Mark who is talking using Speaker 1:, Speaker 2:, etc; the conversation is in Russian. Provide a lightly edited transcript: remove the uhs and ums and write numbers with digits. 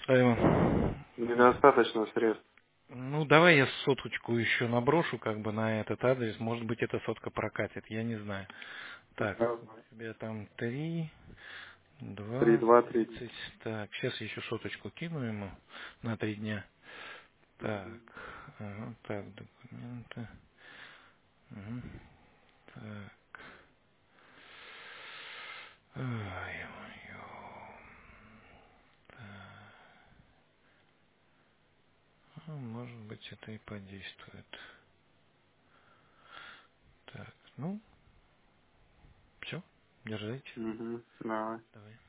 Speaker 1: Иван.
Speaker 2: Недостаточно средств.
Speaker 1: Ну, давай я соточку еще наброшу как бы на этот адрес. Может быть, эта сотка прокатит, я не знаю. Так,
Speaker 2: Давай.
Speaker 1: у тебя там 3,
Speaker 2: 3,
Speaker 1: 2,
Speaker 2: 2, 30.
Speaker 1: 30. Так, сейчас еще соточку кину ему на 3 дня. Так, ага, так, документы. Мгм. Так. Ой-ой-ой. Так. Может быть, это и подействует. Так, ну, все, держите.
Speaker 2: Угу. Давай.
Speaker 1: Давай.